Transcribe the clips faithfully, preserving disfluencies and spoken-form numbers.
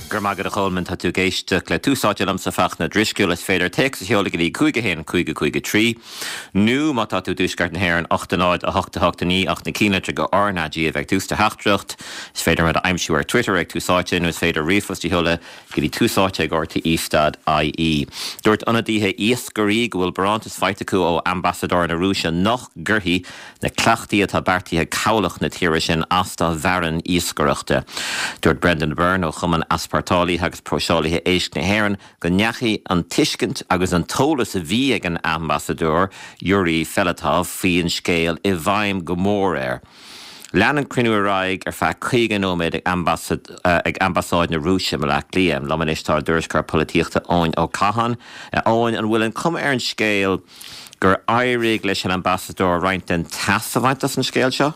gur magad a chomhainn tá tú géisteach le túsáide lamsa fach na drisciúil is féidir teach sa cheola go dtí cúige héin cúige cúige trí. Nú má tá tú dúsgart na hhéir an ochtanáid a hochta hochta ní ach na cíneatre go ornadí a bheith tústa heachtracht. Is féidir mar a aimsiú ar Twitter ag túsáide nó is féidir riomfos tí heola go dtí túsáide ag orta Ístad I E. Dúirt anadíthe iascarí go bhfuil berantas feite acu ó ambassador na Rúise nach gurthaí na clachtaí atá beartaithe cabhlach na tíire sin asta bhearan iascareachta. Dúirt Brendan Byrne ó chuman aspartálaí agus próseálaithe éisc na hÉireann go neachaí an tuiscint agus an tólas a bhí ag an ambassador Yuri Felatov faoin scéal i bhaim go mór air. Leanan cruinú raig ar feadh chuige nóméid ag ambasáid na Rúise me leach líam lamanistar dúirscar polítíochta óin ó Cahan óin an bhfuil an cum ar an scéal gur éirigh leis an ambassador roinnt an tas a bhaint as an scéal seo?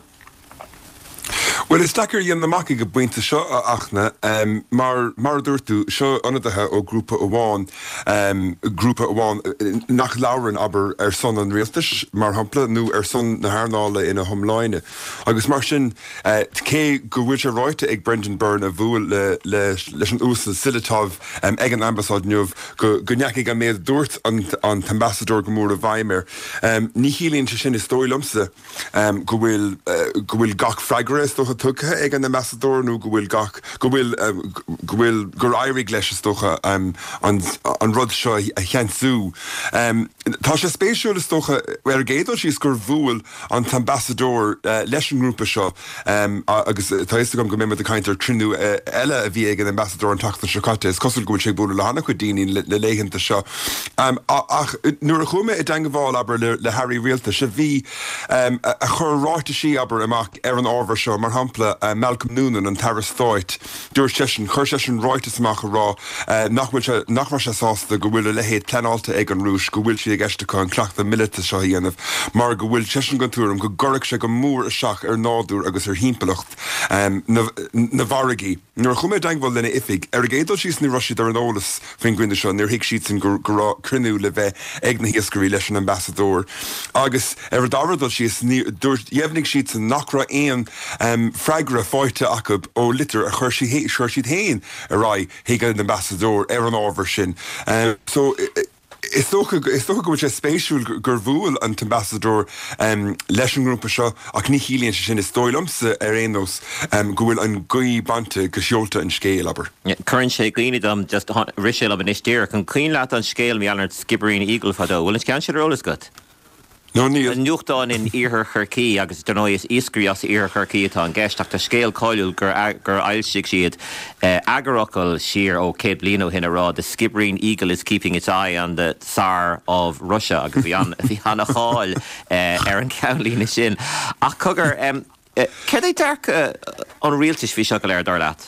Well, is dacker yen the maki go buinte seo achna um, mar mar dúirtú seo anadathe ó grúpa amháin um, grúpa amháin nach lauren aber ar son an rialtas mar hampla nó ar son na haarnála ina thomláine. Agus mar sin uh, cé go bhfuil sé roite ag Brendan Byrne a bhuail le, le, leis an úsal Silatov um, ag an ambasáid nuamh go go neacaigh a méad dúirt an, an ambassador go mór a bhaimir. Um, ní hílíonn se sin is dóilumsa um, go bhfuil uh, go bhfuil gach freigre stocha tucha ag an ambassador nó go bhfuil gach go bhfuil um, go bhfuil gur éirigh leis stocha um, an, an rud seo a cheantsú. Um, tá sé spéisiúil stocha ar géadú síos gur bhuail an ambassador uh, leis an grúpa seo um, agus tá is gom go mé a caiintear trinú uh, eile a bhí ag an ambassador an tachta seocate is cosúil go bhfuil sé búla le hana chu daoine le, le léigeanta seo. Um, ach nuair a chuime i d angabháil aber le, le Harry Rialta se bhí um, a, a chur ráite sí aber amach ar an ábhar seo mar hampla uh, Malcolm Noonan an Taras Stoit dúir sesin chuir sesin ráitas amach a rá uh, nachhfuil nach mar se sásta go bhfuil a lehéad pleáalta ag an rúis go bhfuil si ag eisteá an cleachta millita seo dhéanamh mar go bhfuil sesin go túm go gorach se go mór a seach ar nádúr agus ar hímpelacht um, na, na bharagaí. Nuair chumé dainghil lena ifig ar géadú síos ní roisiid ar an ólas fin gcuine seo níor hiic siad sin gur crinú le bheith ag na hiascarí leis an ambassador. Agus ar dáradal síos dhéimnig siad san nachra éon um, freigra fáite acab ó litir a chuir si chuir siad héin a rá hiag an ambassador ar an ábhar sin. Um, so Is tócha go sé spéisiúil gur bhuail an ambassador um, leis an grúpa seo ach ní hílíonn sin is dóilumsa ar éonos um, go bhfuil an gaí bante go seolta an scéal aber. Curann sé glíine dom just riséil ab an istíir chun clean leat an scéal meallar skibberín eagle fadó. Bhfuil is ceann sé rólas gut? No, ní. An nuachtáin in iarthar churcií agus don is iscrí as iarthar churcií atá an gceist ach tá scéal cáiliúil gur gur ailsigh siad uh, agarachail siar ó cé bliain ó hinna rá. The Skibbereen eagle is keeping its eye on the Tsar of Russia agus bhí an bhí anna cháil uh, ar an ceanlína sin. Ach cogur um, uh, cé é dearc uh, an rialtas bhí seo go léir dar leat?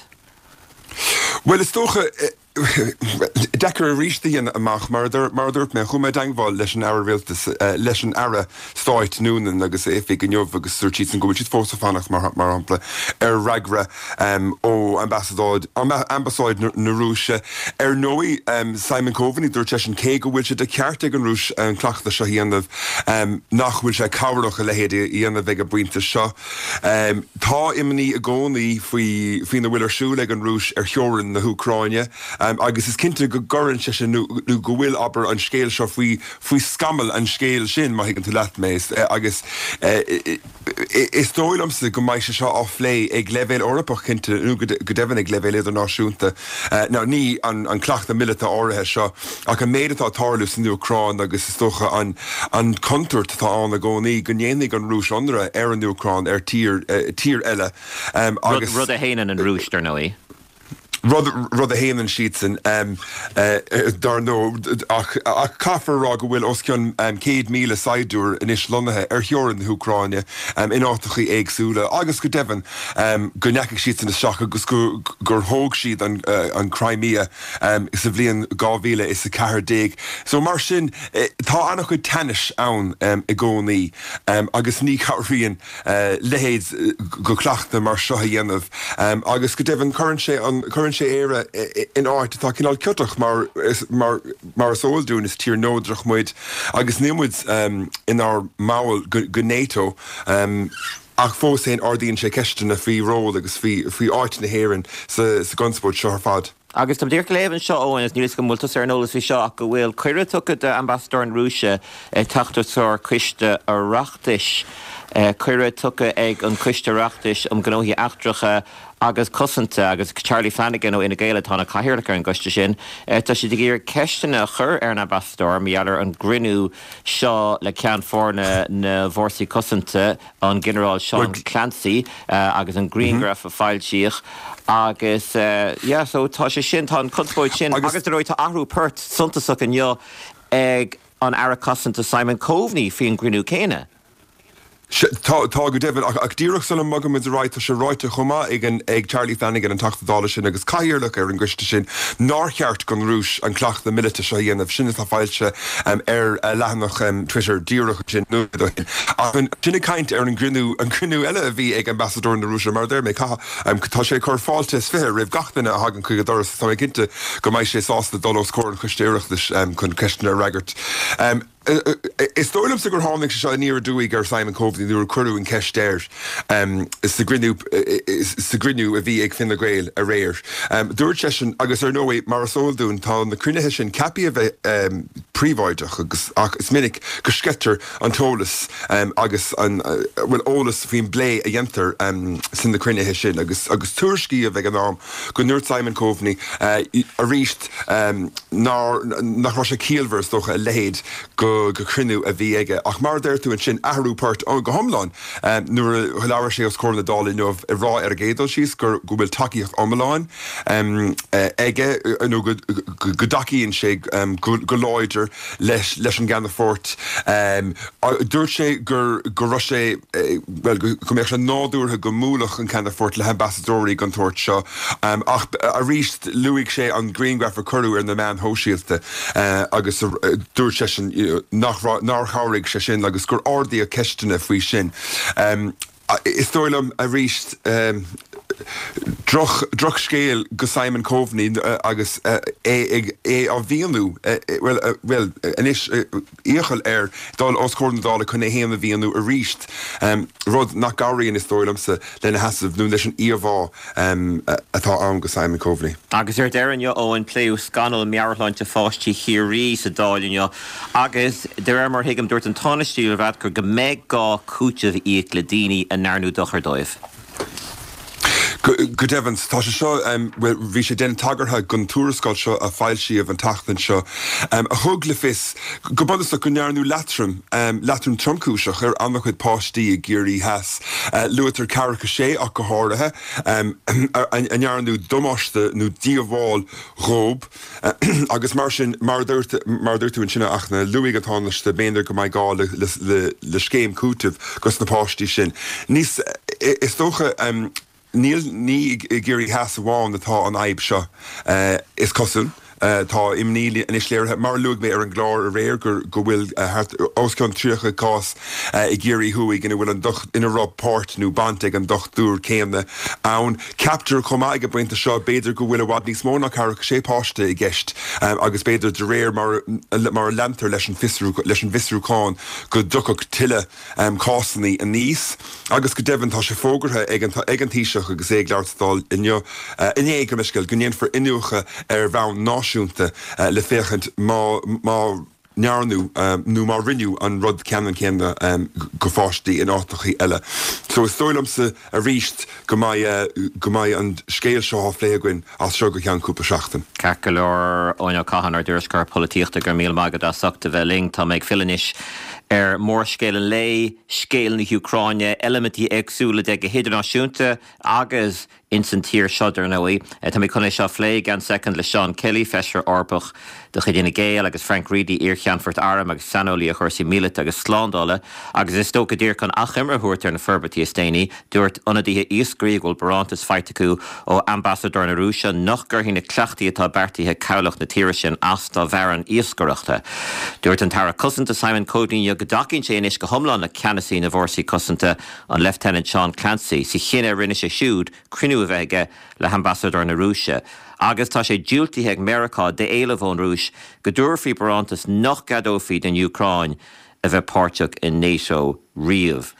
Well, is tócha uh, Decker a ríiste amach mar dúirt me chumé dainghil leis an ara rialtas uh, leis an ara stáit núnan agus éfik an jobh agus suirtíid an gohfuil siad fósa fannach mar mar hampla ar ragra um, ó ambassador ambasáid na Rúise ar nóí um, Simon Coveney dúirt sé an cé go bhfuil siad a ceart ag an Rúis an cleachta seo dhéanamh um, nach bhfuil sé cabharach a lehéad dhéanamh ag a buinte seo. Um, tá imní a gcónaí faoi na bhfuil arsúil ag an Rúis ar theorann na Ucráine. Um, agus is cinnte go gorann se sin nó go bhfuil aber an scéal seo faoi faoi scamal an scéal sin má higann tú leat mééis agus is dóilmsa go maiid se seo álé ag levéil orpach cinnte nó go dehann ag levéil idir náisiúnta ná ní an cleachta millta áirithe seo ach an méadtá tarlú san Ucrán agus is tócha an an contúirt tá an a gcónaí go ndéananig an Rúis anra ar an Ucrán ar tír eile. Rud a héanaan an Rúis dar nóí. Rud a héanaan siad san um, uh, dar nó ach a caafar rá go bhfuil oscion um, céad míle saidúr in is lonathe ar theorann na Ucráine um, in átachaí éagsúla agus go dehann um, go neacaigh siad san isteach agus gur thóg siad an, uh, an Crimea um, is a bhbliain gámhíle is a cethir déag. So mar sin eh, tá annach chu tennis ann um, i gcónaí um, agus ní cabhríonn uh, lehéad go cleachta mar seo a dhéanamh um, agus go dehann churann sé an churann sé éire in áit tá cinál ciotach mar mar mar sóilún is tír nódrach muid agus nímuid um, in our máil go, go NATO um, ach fós é ardíonn sé ceiste na fhí ró agus fhí áit na héireann sa, sa gunsport seo ar fad. Agus tam dtír léhann seo óin is níos go multas ar nólas bhí seo ach go bhfuil cuiire tucha de ambassador an Rúise tachtúir cuiste Oireachtais. Cuiire tucha ag an cuiste Oireachtais am gnóthaí achtracha agus cosanta agus Charlie Flanagan ó ina ggéile tána caihirircha an goiste sin. Tá si de gur ceistena chur ar an ambassador meallar an grinú seo le cean fórna na bhórsaí cosanta an General Sean Clancy agus an Greengraph a fáil síoch. Agus, ja, so tá sé sin tá an cutbóid sin agus de roiid tá ahrú pert suntasach an jo ag an ara cosanta Simon Coveney fi an grinú céine. Tá go David ach díireach san magam is right se roiite chuma ag an ag Charlie Flanagan an tachtadála sin agus caiirlach ar an gcuiste sin nácheart gon rúis an clach na milite se dhéanamh sinna tá fáilte ar lehanach Twitter díireach sin nu an sinna caiint ar an grinú an grinú eile a bhí ag ambassador na Rúise mar d mé tá sé chur fáilte is fé rih gachtainna a hagan chuig doras tá cinnte go maiid sé sásta dulós cór an chuistéireachtas chun ceistena ragart. Is dólam sa gur hánig se se níor dúig ar Simon Coveney nuair curú an ceistéir is sa grinú a bhí ag fin na Gael a réir. Dúirt sé sin agus ar nóé mar a sóilún tá na crunethe sin capi a bheith príomháideach agus is minic go scetar an tólas agus bhfuil ólas faoin blé a dhéantar sin na crunethe sin agus agus tuairiscí a bheith an ám go nuirt Simon Coveney a ríist nach ra sé cíalmhar stocha a léad go go crinú a bhí aige ach mar d'irtú an sin ahrúpát an go thomláin nuair a leabhar sé os cóir na dála nuamh i rá ar a gédal síos gur go bhfuil takeíoch omláin aige nó go dacaíonn sé go láidir leis leis an Ganna Fort. Dúirt sé gur go ra sé well go mbeadh sé nádúrtha go múlach an Ganna Fort le ambassadóí an tuairt seo ach a ríist luigh sé an Greengraph a curú ar na meán hóisialta agus dúirt sé sin nach cháraigh sé sin agus gur ordaí a ceistena faoi sin. Is dóilm a ríist droch droch scéal go Simon Coveney agus é á bhíonú well well inis íochail ar dal os cóir na dála chun é héanana bhíonú a ríist rud nach gaíonn is dóilamsa lena hasamh nó leis an íomhá atá an go Simon Coveney. Agus ar dean jo óin pléú scanal mearláinte fáistí chiarí sa dálinne agus de mar hiigem dúirt an tánaistí a bheit gur go méid gá cúteamh íoc le daoine a nearnú dochar dóibh. Good Evans, tá sé seo bhí sé den tagartha gon túrascáil seo a fáil siomh an tachtain seo. A thug le fis, go bandas a go nearnú latrum, latrum tromcúiseach ar annach chuid páistí a géirí heas. Luatar caracha sé ach go háirithe, a nearnú domáiste nó díomháil rób, agus mar sin mar dúirtú an sinna achna luigh atánaiste béidir go maiid gá le scéim cútamh gus na páistí sin. Níos is tócha Níl ní géirí heas bháin atá an aib seo is cosún. Tá imníli an is léir mar luúg mé ar an glár a réir gur go bhfuil oscon tríocha cás i ggéirí thuig ina bhfuil an doch ina rob páirt nó bantaigh an doch dúr céimne ann capture chumá ag a buinte seo beidir go bhfuil bhhad níos móna carach sé páiste i gceist agus beidir de réir mar mar lentar leis an fisrú leis an visrúáin go duchach tiile cásannaí a níos agus go deban tá sé fógartha ag an tíiseach agus ag leirtáil inne iné go meisceil go níon for inúcha ar bhain ná le féchant má nearnú nó má rinneú an rud ceanan céanna go fáistí in átachaí eile. So is stoilmsa a ríist go maiid an scéal seo phléagain as seo go cean cúpa seachtain. Ceir óin caihan ar dúirscar polítíochta gur míl maigad a suchta bheling tá méid filanis ar mór scéal an lei, scéal na Ucráine, elementí agsúla de go héidirnáisiúnta agus insantír seodar nóí. Tá mé chuna seo phlé gan second le Sean Kelly, feisir orbach do chuidirna Gael agus Frank Reedy Iarcheanfort Aram agus Sanolí a chuirsí mílet agus sláándála agus is tóca dtír chun achimar thuirtar na Ferbertí Estéine dúirt onadíthe íoscrígúil Barantas feitiú ó ambassador na Rúise nach gur hína cleachtaí atá bertíthe cabhlach na tíiri sin as tá bheran íoscoireachta. Dúirt an tara cosanta Simon Coveney go dacinn sé inis go thomláin na ceannasaí na bhórsaí cosanta an Lieutenant Sean Clancy si chinine rinne sé siúd crinú a bheige le ambassador na Rúise. Agus tá sé dúiltíthe ag Mearachá de éile bhón Rúis go dúirfaí Barantas nach gadófiad in Ucráin a bheith páirteach in NATO riamh.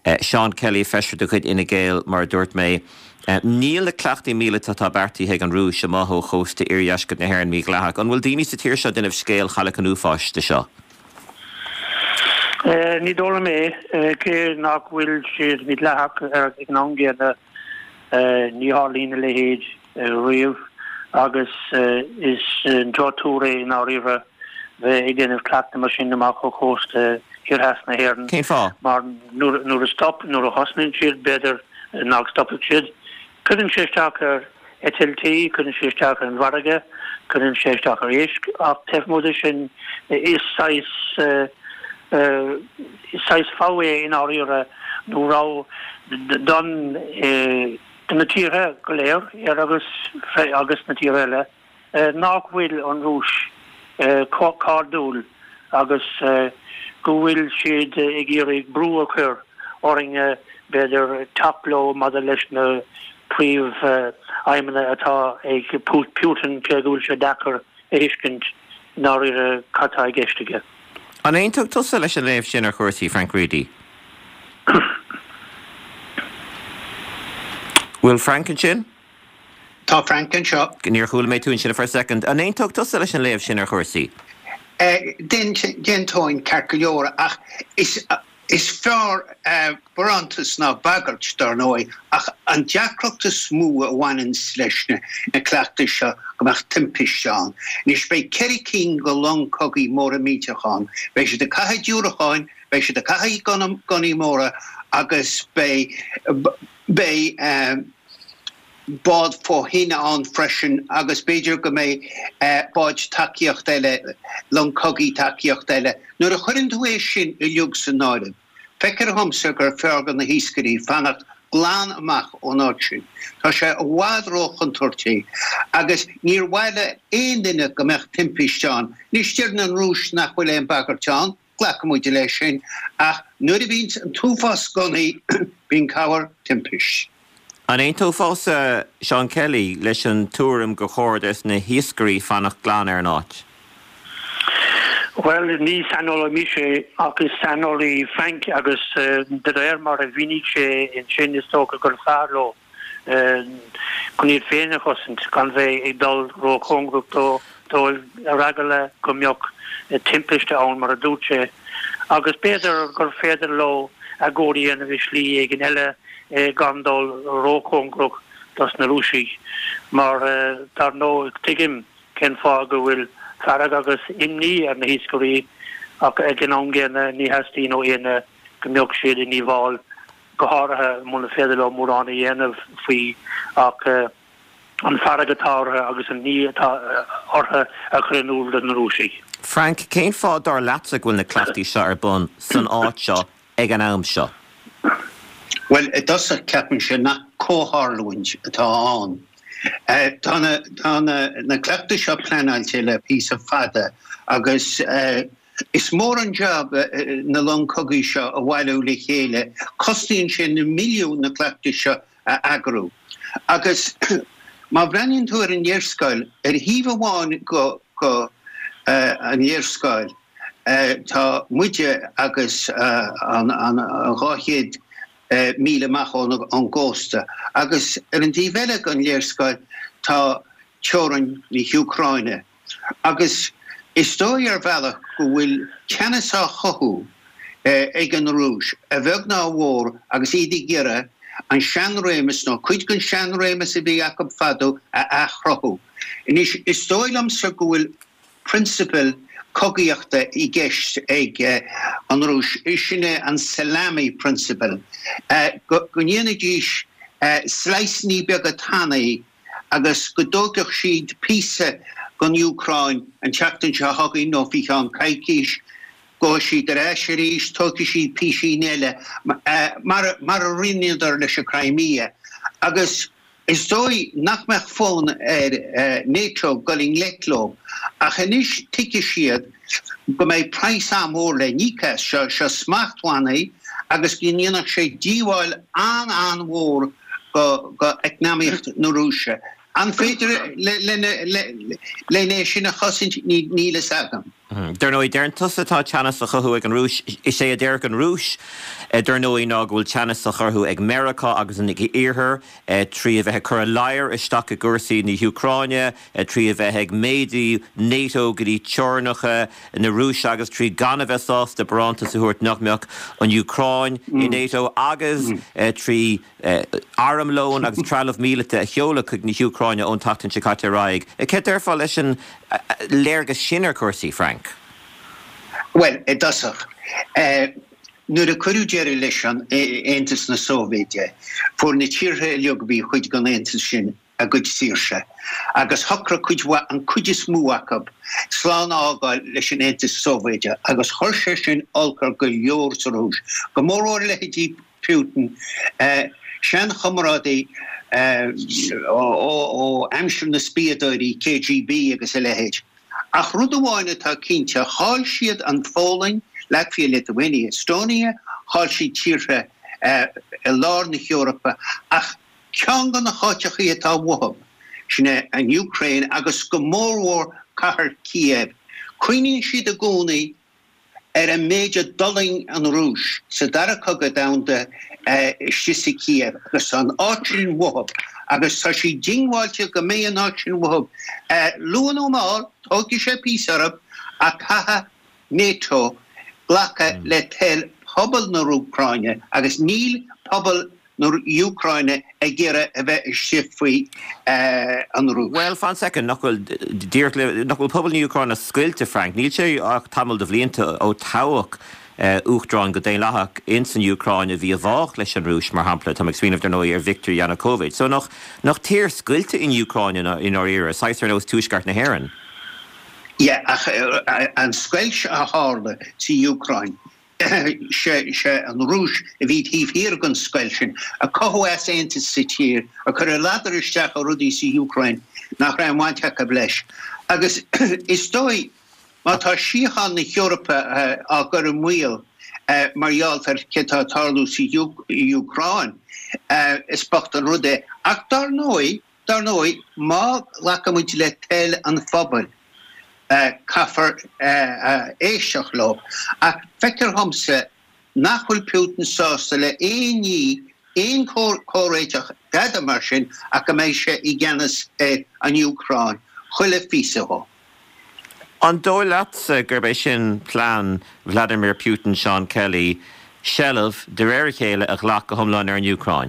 Sean Kelly feisir do chuid ina ggéil mar dúirt mé. Níl le cleachtaí míle tá bertaí ag an rú se maithó chósta iarheascad na hhéir mí gleach. An bhfuil daoine sa tíir seo duineh scéal chala an úfáiste seo. Ní dóla mé cé nach bhfuil siad mí leach ar ag an angéad ní hálína le héad riamh agus is an droúra in áíre bheith ag déanamh cleachta mar sin amach cho chósta iarheas na hhéireann. Cén fá? Mar nuair a stop, nuair a hosnainn siad beidir nach stoppa siad. Couldn't séisteach ar E T L T, couldn't séisteach ar an Varga, couldn't séisteach ar éisc, ach tefmóda sin is sais is sais fáé in áíre nó rá don na tíre go léir ar agus agus na tíre eile nach bhfuil an rúis cardúil agus go bhfuil siad ag iarraigh brú a chur oringe beidir tapló mad leis na príomh aimimena atá ag Putin ce gúil se dachar éiscint náir a catá geisteige. An aontóg tusa leis an léamh sin ar chuirsaí Frank Reedy. Will Frank an sin? Tá Frank an seo. Níor chuúil mé tún sin for a second. An aontóg tusa leis an léamh sin ar chuirsaí. Den tóin carcajóra ach is is fear barantas ná bagart dar nói ach an deacrochtas smú a bhhainn sleisne na cleachta seo gomach timpis seán. Nis bei Kerry King go long cogaí móra míteachán. Bei se de caithí dúracháin, bei se de caithí gonaí móra agus bei bei bád fó hína an freisin agus beidir go mé báid takeíocht eile long cogaí takeíocht eile. Nuair a chuireann tú é sin i liug san náide. Feicir hamsa gur feargan na híscarí fannacht glán amach ón áit sin. Tá sé a bhádróch an tuirtí agus níor bhaile aon duine go mbeadh timpisteán. Ní stearn an rúis nach bhfuil éon bagartán, ghlacha muide lei sin ach nuair a bhíonn an túfas gonaí bíonn cabhar timpis. An aontó fása Sean Kelly leis an túram go chóirdas na híscarí fannacht glán ar an áit. Well, ní sanola mi sé agus sanolí Frank agus de réir mar a bhínig sé in sin is tóca gur fearló chun iad féine chosint gan bheith ag dul ró chungrúp tó tó a ragala go mbeoch timpiste ann mar a dút sé. Agus beidir gur féidir lo a ggóirí ana bhí slí ag an eile gandol ró chungrúp das na rúsí. Mar dar nó tuigim cén fá go bhfuil farag agus imní ar na híscorí ach ag an angéanna ní heastíí ó aine go mbeoch siad in ní bháil go háirithe múna féidir le mórrána dhéanamh faoi ach an faragatáirthe agus an ní ortha a chuinúil na rúsí. Frank, cén fá dar leatsa bhfuil na cleachtaí seo ar bun san áit seo ag an am seo? Well, it does a ceapan sin nach cóthárlúint atá an. Uh, Tána na cleachta seo pleanáilte le pís a fada agus uh, is mór an job uh, na long cogaí seo a bhhailú le chéile costíonn sin na milliún na cleachta seo uh, agrú. Agus má bhreann tú ar an dhéirscoil ar híomh amháin go go uh, an dhéirscoil uh, tá muide agus uh, an an gháchéad Uh, míle machón an ggósta. Agus ar an díhheile an léirscoil tá teorann ní Ucraine. Agus is dói ar bhealach go bhfuil ceanasá chothú uh, ag an rúis a bheag ná mhór agus iad i ggéire an seanréimeas nó chuid gon seanréimeas a bhí Jacob Fado a achrothú. Is is dóilm sa go bhfuil principal cogaíochta i gceist ag uh, an rúis sinne an salami principle. Uh, go dhéana díos uh, sleisní beag a tannaí agus go dógach siad písa gon Ucrain an teachtain se thagaí nó bhí an caiicís go siad ar éisiríos tóca siad písí néile uh, mar, mar a rinneidir leis a Crimea. Agus is dói nach meach fón ar uh, NATO goling letló ach inis tice siad go méid price amór le nícha se se smachthánaí agus gníanach sé díháil an an mhór go go eicnamíocht na Rúise. An féidir le le le le sinna chosint ní ní le sagam. Der nó dear an tusatá teannas a chuthú ag an rúis, is sé a déir an rúis, der nó í ná bhfuil teannas a chuthú ag America agus an ag iarthar, trí a bheith chur a láir isteach a gursaí na Ucráine, trí a bheith ag méidí NATO go dtí teornacha na rúis agus trí gan a bheitás de branta sa thuairt nachmeach an Ucráin i NATO agus trí aramlón agus trealamh mílete a cheola chuig na Ucráine ón tatan se caite raig. Cé deirfá leis an léirgus sinar cuasaí, Frank? Well, it does. Uh, nu de curú Jerry leis an Aontas na Sóvéide, for na tíortha leogbí chuid gan Aontas sin a good sírse. Agus hocra chuid an chuidis múachab, slán ágáil leis an Aontas Sóvéide, agus chuirse sin olcar go leor sa rúis. Go mór óir leití Putin, uh, sean chomrádaí ó amsir na spiadóirí K G B agus a lehéid. Ach rud amháine tá cinnte háil siad an fólainn Latvia, Lithuania, Estonia, háil siad tíortha i lár na Eorpa, ach ceann gan na háiteachí atá mhótham sinna an Ukraine agus go mór cahar Kiev. Cuiníonn siad a gcónaí ar a méide dulling an rúis sa dara coga damhanda Shisi Kiev agus an áitin mhótham agus tá sí dingháilte go mé an áitin mhótham. Luan ó máil tógi sé pís arab a caithe NATO ghlacha le tel pobl na Ucráine agus níl pobl na Ucráine a ggéire a bheith sifaí an rúis. Well, fan second, knuckle knuckle pobl na Ucráine sciilte, Frank. Níl sé ach tamil de bhlianta ó táhaach uachdrain go dé lethach in san Ucráine bhí a bhách leis an rúis mar hampla tá ag swinmh der nó ar Viktor Yanukovych. So nach nach tír sciilte in Ucráine in our era, saithar nós túisgart na Héireann. Ja, an squelch a hále si Ukraine. Se an rúis a bhí híh hir gan squelchen, a cohas Aontas sit hier, a chur a ladaristeach a rudí si Ukraine nach ra mhainteach a bleis. Agus is dói má tá síchan na Eorpa a gur an muil marghealtar cetá tarlú si Ukraine is bocht an rude. Ach dar nói, dar nói má lacha muid le tel an fphobal. Caafar éisteach lo. Ach feicir hamsa nachhfuil Putin sásta le éoní éon córéiteach gada mar sin ach go mbeidh sé i gceannas an Ucráin chuile físaá. An dóil leat gur béis sin plán Vladimir Putin, Sean Kelly, shellah de réir chéile a ghlach go thomláin ar an Ucráin.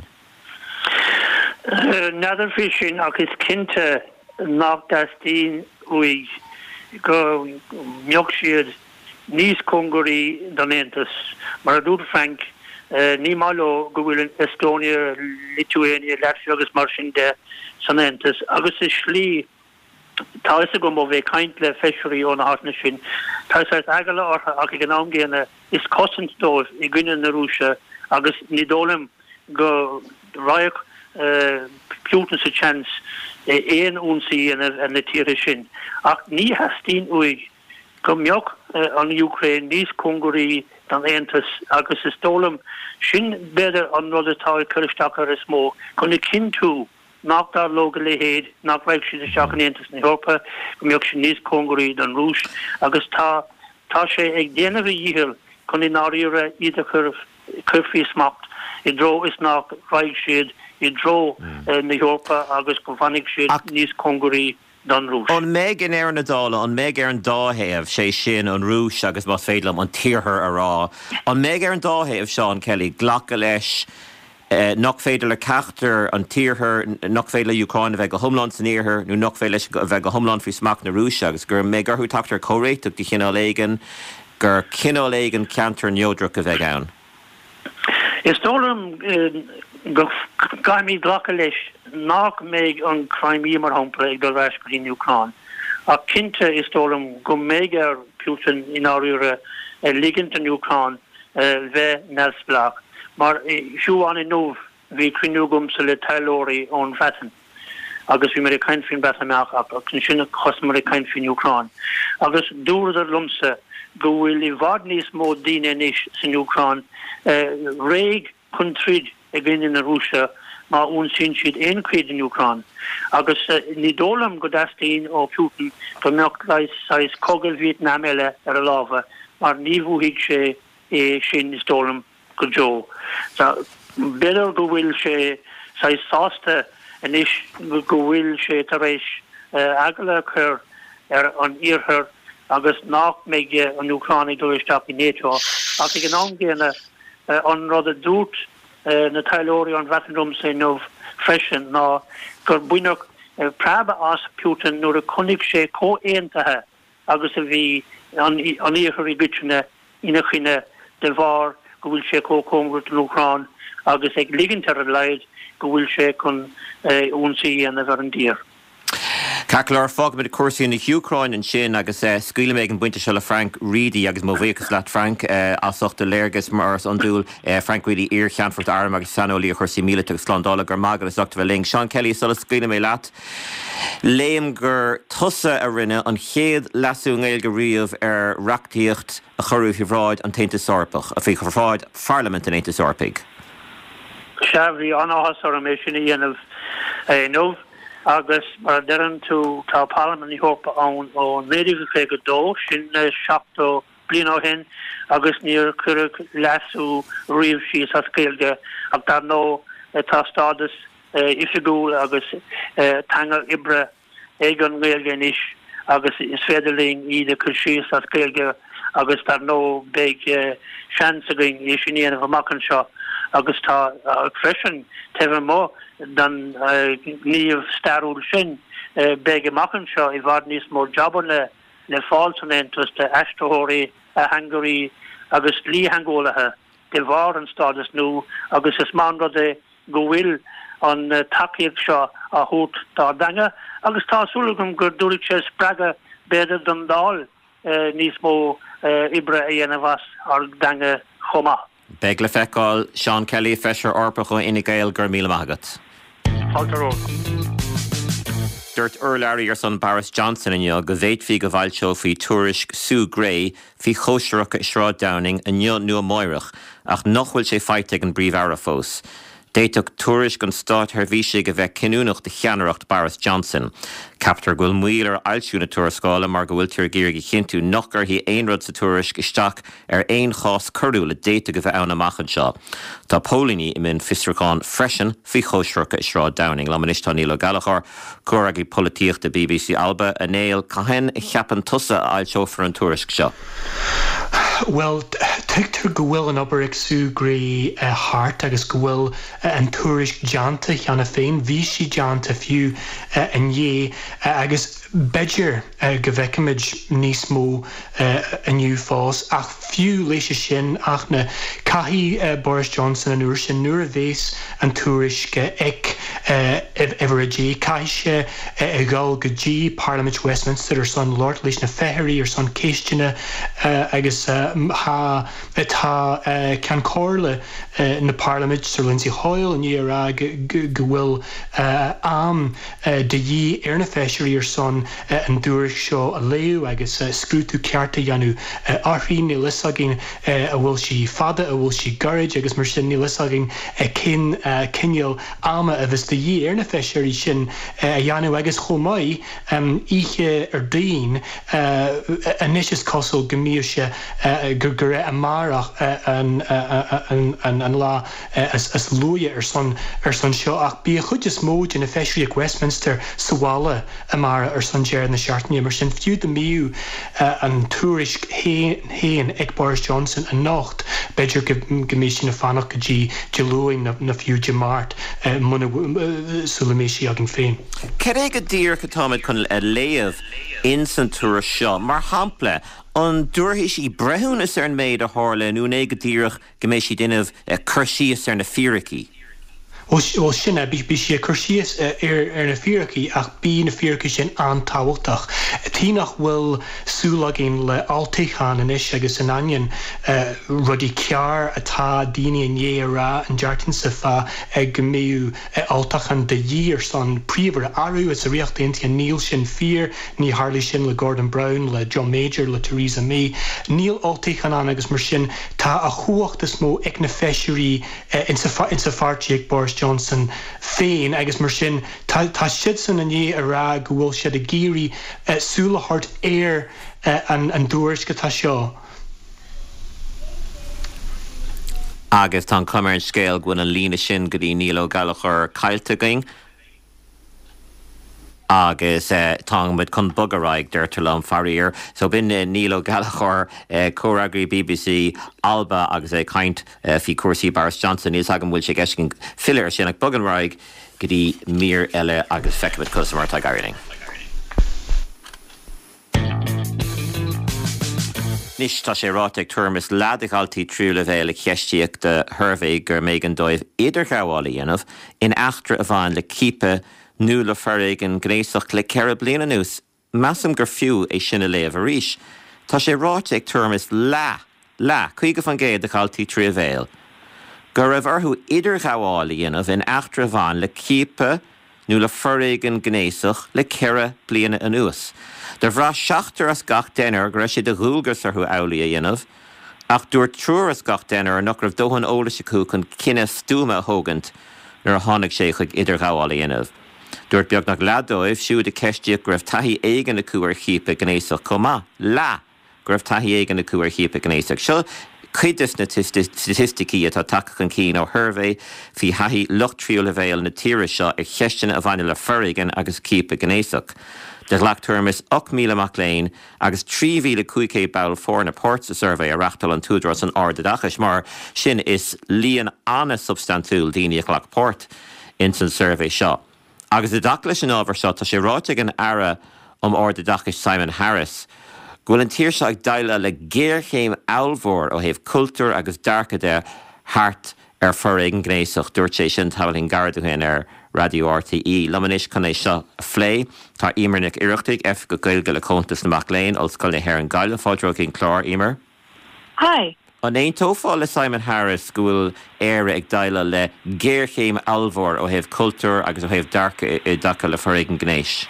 Nadidir fí sin ach is cinnte nach dastín uig go mbeadh siad níos congurí don Aontas mar a dúr Frank ní málo go bhfuil Estonia, Lithuania, Latvia agus mar sin de san Aontas agus is slí tá is a go mo bheith caint le feisiúí ó na hána sin tá is agala ortha ach i gnáam géana is cosint dóibh i gcuine na rúise agus ní dólam go ráach Putin sa chance éon únsaí an na tíre sin. Ach ní hastín uig go mbeadh an Ukraine níos congurí don Aontas agus is dólam sin beidir an rud atá chuiristeach ar is mó chun na cinn tú nach dar loga le héad nach raibh siad isteach an Aontas na Eorpa go mbeadh sin níos congurí don rúis agus tá tá sé ag déanamh dhíthil chun in áíre iad a chur curfií smacht i dro is nach raibh siad i dro na Eorpa agus go bhanig siad níos congurí don rúis. An méid in ar na dála, an méid ar an dáhéamh sé sin an rúis agus más féadlam an tíorthar a rá. An méid ar an dáhéamh, Sean Kelly, ghlacha leis Uh, nach féidir le ceachtar an tíorthar nach féile Ucráine bheith go thomláin san iarthar nó nach féile bheith go thomláin faoi smach na rúis agus gur mé gurthú tactar córéiteach de cinál éigen gur cinál éigen ceantar neodrach a bheith ann. Is dólam go gaiimí ghlacha leis nach méid an Crimea mar hampla ag dul bheis go dtí Ucráin. A cinnte is dólam go méid ar Putin in áiríre ligint an Ucráin bheith nelsblach. Maar siúán in nómh hí crinúgum sa le tailóirí ón bheatan. Agus bhí mar a caint fin bheatameach ach chun sinna chos mar a caint fin Ucráin. Agus dúradar lumsa go bhfuil i bhfad níos mó daoine níos san Ucráin réig chun tríd ag gin in Russia ma un sin siad ein creed in Ukraine. Agus uh, ni dólam go dastín ó Putin go meocht leis sais cogel Vietnam eile ar a láva, mar níhú hiig sé é sin is dólam go jo. So, better go bhfuil sé sais sásta an is go bhfuil sé tar éis uh, agla chur ar an iarthar agus nach meid an Ukraine dúisteach in NATO. Ach ag an angéine uh, an rud a dút Uh, na tailóri an referendum sé nóh freisin ná gur buineach uh, praba as Putin nuair a chunig sé có éantathe agus a bhí an íochar i bitne ina chuine de bhar go bhfuil sé có cóngat an Ucrán agus ag ligintar a leid go bhfuil sé chun uh, únsaí an a bhar an dír. Cacalar fog mit cuasaí in Ucrain an sin agus uh, scuile méid an buinte se le Frank Reedy agus móhéchas leat Frank uh, asachta léirgus mar an dúil uh, Frank Reedy ar cheanfort arm agus sanolí a chusaí míle agus slandála gur magan is achta ling. Sean Kelly sola scuile mé leat. Léim gur tusa a rinne an chéad lasú ngéil go riamh ar reachtaíocht a chorú hihráid an Tainte Sorpach a bhí chorfáid Parliament an Tainte Sorpaig. Seabhí anáthas ar a mé sin dhéanamh nómh agus mar deran tú tá Parliament í hópa an ó méidir go go dó sin seachtó blian ó hen agus níor cuireadh lasú riamh síos a scéalge ach dar nó tá stádas ifigúil agus tangal ibre ag an ngéilge níos agus is féidirling iad a chur síos a scéalge agus dar nó beag seansaging é sin dhéanamh amachchan seo agus tá freisin tefir mó dan níomh starúil sin beag amachchan seo i bhfad níos mór jobban le le fáilsan entas de eistóirí a hangarí agus lí hangólathe de bhar an stádas nó agus is man rud é go bhfuil an takeíocht seo a thút dá dainge agus tásúlagum gur dúigh sé spreaga beidir don dáil níos mó ibre a dhéanamh ar dainge chomá. Beg le feicáil Sean Kelly feisir orpach ó ina gael gur míle magat. Dúirt urlairí ar son Boris Johnson inniu go bhhéadfaí go bhailte faoi tuairisc Sue Gray faoi chóisireacha Sráid Downing inniu nua moirich ach nachhfuil sé feite an bríomh fós. Déiteach tuairisc an Stát Thurhíse go bheith cinúnach de cheannaireacht Boris Johnson. Captar ghfuil muil ar ailsiúna tuairiscála mar go bhfuil tuair géirigh chinú nach gur hí aon rud sa tuairisc isteach ar aon chás curú le déite go bheith ann amachchan seo. Tá pólaní i minn fistracháin freisin faoi chóisireacha Sráid Downing le minister Níl Gallagher cúragaí polítíocht de B B C Alba a néal caithfean i cheapan tusa a ailseofar an tuairisc seo. Well, tuigtar go bhfuil an obair ag Sue Gray uh, hart agus go bhfuil uh, an tuairisc deanta cheanna féin, bhí si deanta fiú uh, an dhé uh, agus beidir uh, go bhheicimiid níos mó uh, aniu fás ach fiú leis sin ach na caithí uh, Boris Johnson an uair sin nuair a bhés an tuairisc uh, ag uh, ever a dé caiise uh, ag gáil go dtí Parliament Westminster ar son Lord leis na feitheirí ar son céisteanna uh, agus uh, ha tá cean cóirla na Parliament Sir Lindsay Hoyle an níorrá go bhfuil am de dhí ar na feisirí ar son an dúir seo a léú agus scrútú cearta dhéanú áthí ní lisagin a bhfuil si fada a bhfuil si garid agus mar sin ní lisagin cin cineal ama a bheits de dhí ar na feisirí sin a dhéanú agus chomáid ihe ar daon a níos is cosúil go mío se gur gur a marach an lá as luia ar son ar son seo ach bí a chud is mód in a feisirí ag Westminster sahála a mara ar son déir na seaartní mar sin fiú de míú an tuairisc héin ag Boris Johnson a nacht beidir go mé sin na fannach go dtí de luing na fiú de mart muna sula mé si agin féin. Cer é go dtír go táid chun a léamh in san tuairis seo mar hampla an dúirthis í brethún is ar an méid a hála nú é go dtíreach go méid si duineh chuirsíos ar na fíraí. ó sinna bí bí sé chusíos ar ar na fíorchaí ach bí na fíorcha sin antáhachtach. Tí nach bhfuil súlagin le altaíchan in is agus in anion rudí cear atá daine ané ará an deartin sa fá ag go méú altachan de dír san príomhar airú is a riocht daontí níl sin fear, ní Harley sin le Gordon Brown, le John Major, le Theresa May. Níl altaíchan an agus mar sin tá a chuachtas mó ag na feisiúí in sa fartíag Boris Johnson féin agus mar sin tá siad san ané ará go bhfuil siad a géirí súlahart air an dúirs go tá seo. Agus tá cumar an scéal gwn an lína sin go dtí Níl Ó Gallagher cailteagaing agus uh, tá mid chun bugaráig deirtar an faríir. So bin uh, Níl Ó Gallagher uh, córagraí B B C Alba agus é caint uh, fi cuasaí Boris Johnson níos agam bhfuil sé gceiscin fillir sin ag buganráig go dtí mír eile agus feicimid cosmar tá gairing. Nis tá sé ráteag tuamas leadagaltaí trúla bhéile cheistíoach de Hervé gur méid an dóibh idir gáhála dhéanamh in achtra a bhain le cípe nu le ferig an gnéisoach le ceire bliana nús. Massam gur fiú é sinna léamh a ríis. Tá sé ráteag tuamas le, le, chuige fan géad a galtaí trí a bhéil. Gur raibh orthú idir gáhála dhéanamh in achtra a bhain le cípe nu le ferig an gnéisoach le ceire bliana a nús. Der bhrá seachtar as gach dénar gur sé de dhúlgus arthú eolaí a dhéanamh, ach dúir trúr as gach dénar nach raibh dóhan ólas acu chun cinenne stúma thógant nar a tháinig sé chuig idir gáhála dhéanamh. Dúirt beag nach ledóibh siúd a ceistíoach go raibh taithí éigean acu ar chipa gnéisoach comá, lá go raibh taithí éigean acu ar chipa gnéisoach. Seo chuidas na statisticí atá takeach an cín ó Hervé fi haithí lucht tríú le bhéil na tíire seo ar cheistin a bhaine le ferigan agus cipa gnéisoach. De ghlaachtuamas och míle amach léin agus trí mhíle cúicé bail fór na Portsa survey a reachtal an túdras an ardadachas mar sin is líon anna substantúil daoine a ghlach port in san survey seo. Agus i dach leis an ábhar seo tá sé ráiteag an ara um ardadachas Simon Harris Gwyl an tír seag daile le géirchéim almhór ó héh cultúr agus darcada hart ar foréigen gnéisoach dúirt sé sin talin gardachain ar Radio R T E. Lamanis kann é seo a phlé, tá imernic iireachtaigh ef go gailge le contas na Maclean als scoil na hair an gaile fádrog in chlár imer. Hi. An éon tófáil le Simon Harris gúil éire ag daile le géirchéim almhór ó héh cultúr agus ó héh darca i dacha le foréigen gnéis.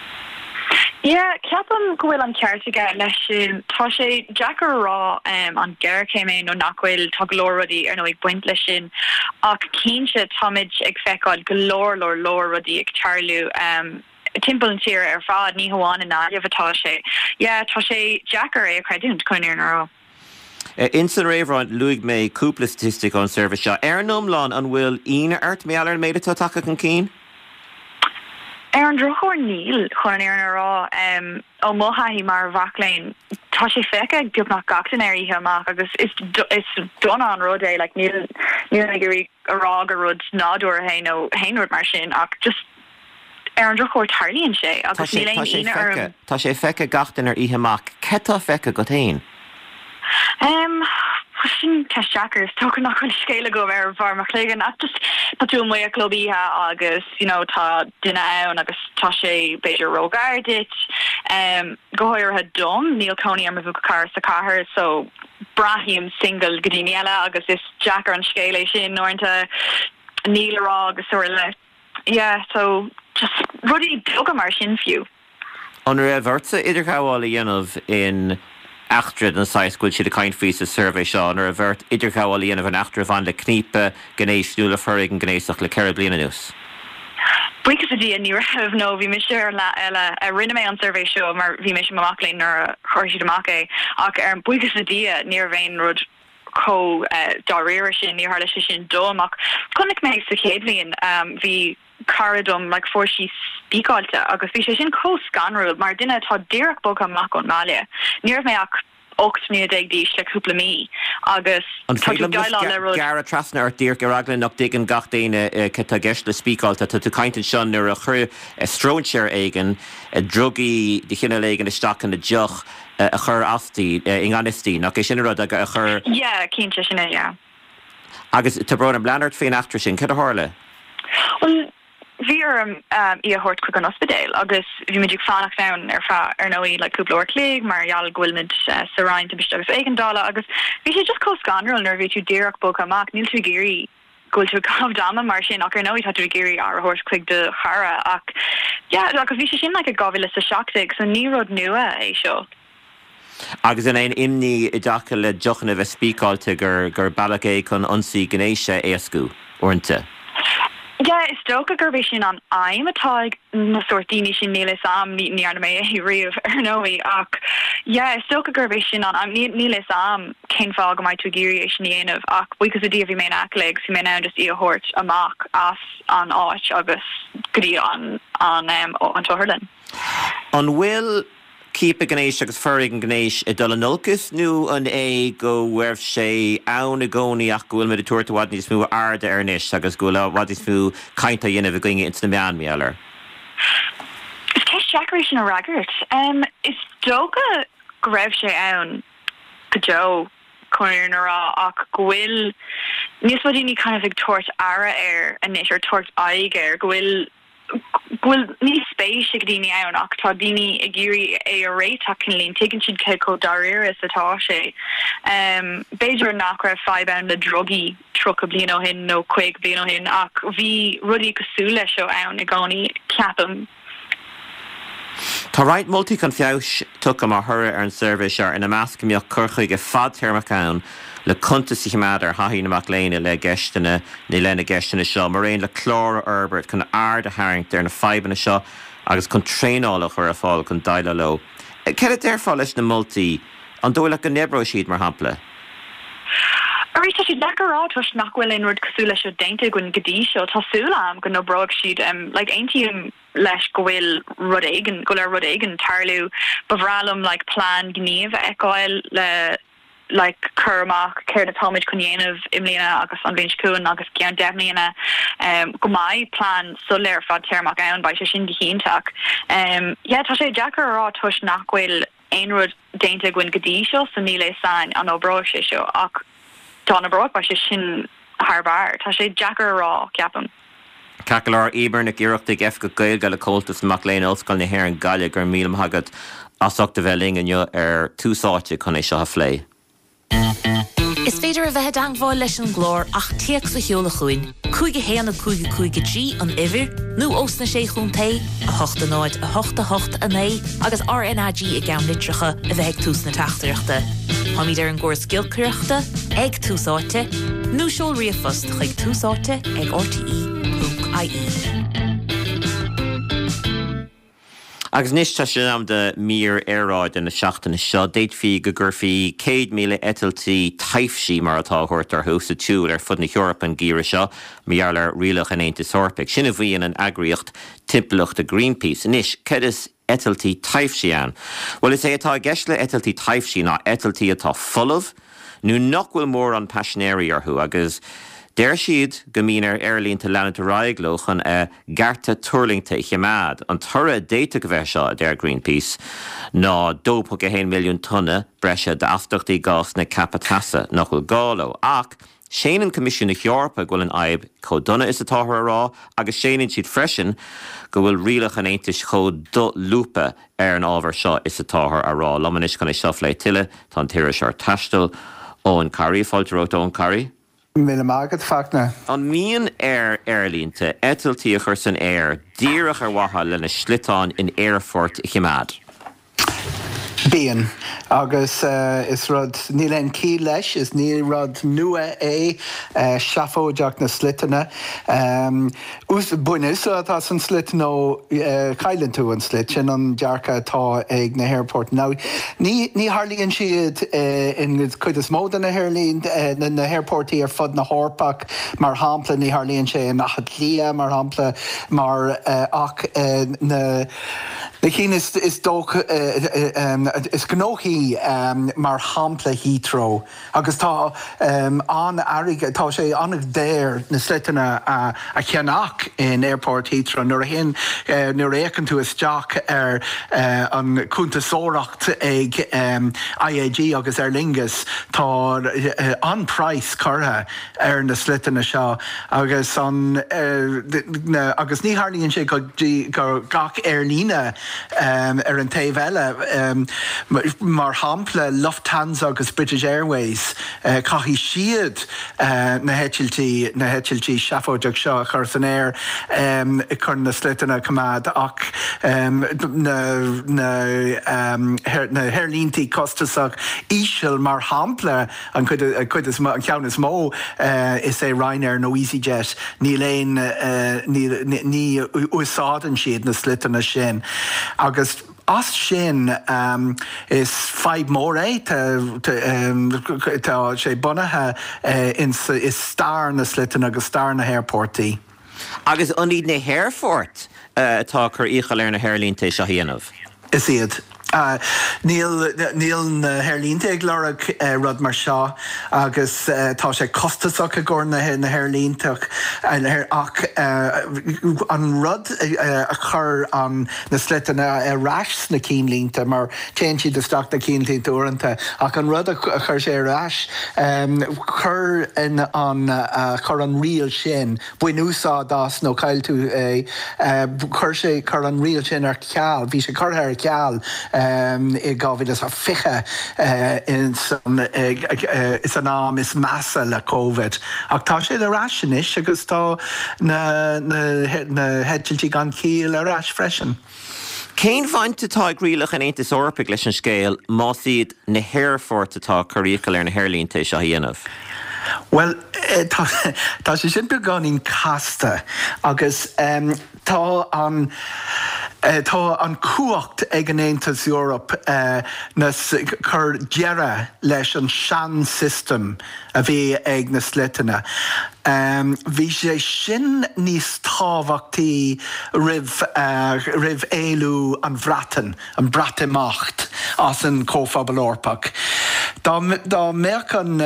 Yeah, ceapan go bhfuil an ceartaige leis sin tá sé Jackar rá um, an geir céim é nó nachhfuil tá glóradí ar nó ag buint lei sin ach cínse táid ag feicáil golóir lór lór rudí ag tarlú um, timppel an tíir ar fád ní hamháin in náiamh atá sé. Yeah, tá sé Jackar é a creidún chuinir an rá. Uh, Insan réhráin luig mé cúpla statistic an service seo. Ar an nómláin an bhfuil ina airt mé allar méid atá take an cín? Ar an drochóir níl chun ar an rá um, ó mothaí mar bhaclainn tá sé feice gubnach gachtain ar ihe amach agus is is donna an rud é like níl níl ag gurí ará go rud nádúir a hain ó hainúir mar sin ach just ar an drochóir tarlíonn sé agus níl aon ine orm. Tá sé feice gachtain ar ihe amach. Cetá feice go tain? Um, sin test Jackars tócha nach chun scéile go ar bhar mar chléigen ach just tá tú mu a clubíthe agus you know tá duine ann agus tá sé beidir rógáirdit um, gohair ha dom níl coní am bhú car sa cahar so brahím single godíine eile agus is Jackar an scéile sin nóirnta níl rá agus or le yeah so just rudí doga mar sin fiú. An ra bhirsa idir cháhála dhéanamh in achtrad an saisgúil siad a caint fís a survey seo ar a bhirt idir cháháil dhéanamh an achtra bhain le cnípe gnééis nú le foréigen gnéisoach le ceir bliana nús. Buchas a dí ní raibh nó bhí me sé le eile a rinne mé an survey seo mar bhí me sem amachléin nar chuir siad amach é ach ar buchas a dí níor bhéin rud có dá réir sin níor hála sin dom ach chunig mé sa chéadlíonn bhí caradum like for she speakáilte agus bhí sé sin có scanrúil mar duine tá ddíreach bog amach ón mália. Níor mé ach ocht ní ag díis le cúpla mí agus gar a trasna ar dtír go raglan nach dig an gach daine cetá gceist le speakáilte tá tú caiintean sin nuair a chur stróinseir éigen drugaí de chinine léigen isteach an na deoch a chur astí in anistí nach é sin rud a chur yeah cínte sinna yeah. Agus tá brona blanart féin achtra sin cad a hála? Well, Vir um I hort quick an hospedale agus vi magic fanach down er fa er noi like couple klig Marial Gwilmid uh, Sarain to bistogus eigendala agus vi should just call scanner nervi to Derek Boka Mac Nil to Giri go to Gav Dama Martian or no had to Giri our horse quick de Hara ak yeah like vi should like a govilis a shocktig so ni rod nua e show. Agus in ein imni i dacha le jochan a speakáilte gur gur balagé chun ansaí Gnéise éascú ornta. Yeah, it's stoka garbation on I'm a tag na sortini sin nilis am meeting the anime he riv ernoe ak. Yeah, it's stoka garbation on I'm nilis am ken fog my tugiri in of ak because the D of main ak legs you may now just eat a hort a mock as on arch agus gri on on um on Toherlin. On will keep a Gnéis agus ferrig an Gnéis a dul an nulcus nu an é go werf sé awn a goni ach gwil me de tuairta wad nís mú arda ar nis agus gwil wad nís mú kainta ynaf a going into the mean me eller. Is keis jacaration a raggart. Um, is doga grev sé awn go jo corner na ra ach gwil nís wadini kind of ag tort ara air a nish or tort aig air gwil Gwil ní spéis ag dini awn ach tá dini ag giri é a ré takin lín taken siad keiko darir atá sé. Um, Beidir nach raibh five awn le drogi truck a blino hin no quig blino hin ach vi rudi cosúle seo awn ag goni ceapam. Tá right multi kan fiáis tucha mar thura ar an service ar ina measc mbeadh curchaig a fad tearmach ann le contas i chimad ar hathín amach léine le geisteanna ní lena geisteanna seo mar réon le chlóra Herbert chun aird a haingt ar na fibanna seo agus chun tréála chuir a fáil chun daile lo. Cead a déir fáil leis na multi an dóil le go nebro siad mar hampla? Arita si decorát was nachhfuil in rud cosú leis dainte gon gadí seo tásúla am go no brog siad um, like aintium leis gohfuil rud aigen go le rud aigen tarlú bavrálam like plan gníomh eáil le like curmach ceir na táid chunéanamh imlína agus an bhíon cún agus cean deimlína um, go maiid plan soléir fad tearmach ann ba sé sin gihíntaach. Um, yeah, tá sé decorá tuis nachhfuil ein rud dainte gon gadí seo san níle sain an óbró sé seo ach Donna Brock ba sé sin Harbar tá sé Jackar rá ceapam. Cacalar Eber na ggéireachta ef go gail gal le coltas mac léin oscail na hair an gaile gur mílam hagad asachta bheling an ar túsáte chun é seo a phlé. Is féidir a bheith dangháil leis an glór ach tíag sa heola chuin. Cúige héanna cúige cúige trí an ihir, nó osna sé chun ta, a hochta náid a hochta hocht a né, agus R N A G i gceann litricha a bheith tús na teachtareachta. Hamid ar an gcóir scialcreachta, ag túsáte, nó seol riafust chuig túsáte ag R T E punct I E. Agus níos tá sin am de mír éráid in na seachtainna seo, déit fi go gurfií céad míle etaltaí taifsí mar atá thuirt ar thusa túúil ar fud na Eorpa an gíire seo, meall ar rialach an Aontas Orpaic. Sin a bhíon an agriocht timpplacht a Greenpeace. Níos, cad is etaltaí taifsí an? Well, is é atá gceist le etaltaí taifsí ná etaltaí atá fullmh, nó nachhfuil mór an passionéirí arthú agus Déir siad go mín ar airlínta leananta raigloch an a garta turlingta chiamad an thura déita go bheith seo déir Greenpeace ná dópa go one milliún tunna breise de aftachtaí gás na capatasa nachhfuil gálo ach séanann Comisiún na Eorpa go bhfuil an aib chomhdonna is atá rá agus séanann siad freisin go bhfuil rialach an Aontas chomh lúpa ar an ábhar seo is atá rá. Lomanis chun é seo lé tuile tá an tíire seo taistil Owen Curry fáilteócht Owen Curry. Mille magad fachna. An míon air airlínta etaltaí a chur san air díreach ar watha lena slitán in Airfort i Chiamad. Bíon agus uh, is rud níl an cí leis is ní rud nua é uh, seafóideach na slitana. Um, ús buine so atá san slit nó uh, cailann tú an slit sin an dearcha atá ag na airport. Now, ní, ní harlíonn siad uh, in chuid is móda na hairlín uh, na, na airportaí ar fud na hórpach mar hampla ní harlíonn sé in Achad Lia mar hampla mar uh, ach uh, na Le chin is is dóch is gnóí mar hampla Heathrow agus tá an aige tá sé annach déir na slitena a cheannach in Airport Heathrow nuair a hin nuair écan tú isteach ar an cúnta sóracht ag I A G agus Aer Lingus tá an price curtha ar na slitena seo agus an agus ní harlíonn sé go gach airlíne Um, ar an taobh eile um, mar hampla Lufthansa agus British Airways uh, caithí siad uh, na hetiltí na hetiltí seafóideach seo chur san air um, chun na slitena cumad ach um, na na um, her, na hairlíntaí costasach íseal mar hampla an chud is an ceann is mó uh, is é Ryanair nó EasyJet ní léon uh, ní ní úsáidan siad na slitena sin. Agus as sin um, is five mór é tá sé bunathe uh, is star na slitena agus star na airportaí. Agus an iad na Hairfort uh, tá chur íchail ar na hairlínta seo dhéanamh. Is iad. Uh, Níl níl na hairlínta ag lorach uh, rud mar seo agus uh, tá sé costasach a gcóir na, na hairlíntach ach uh, an rud uh, a chur an na slitena a rais na cínlínta mar téan siad isteach na cínlínta uaireanta ach an rud a chur sé rais um, chur in an uh, chur an rial sin buin úsá das nó cail tú uh, uh, chur sé chur an rial sin ar ceall bhí sé chur ar ceall Um, I gáhid is a fiche uh, in san, uh, uh, is an am is massa le COVID. Ach tá sé le raisinis agus tá na, na, na hetiltí gan cíl a rais freisin. Céin bhaint atá grílach an Aontas Eorpach leis an scéal má siad na Hairfort atá choríochail ar na hairlínta seo dhéanamh? Well, uh, tá sé sin be ganin casta agus um, tá an Uh, tá an cuacht ag an Aontas Eorp uh, nas chur dearra leis an sean system a bhí ag na slitena. Um, bhí sé sin níos tábhachtaí rih uh, rih éilú an bhratan, an brataíocht as an cóphobal Eorpach. Dá meachan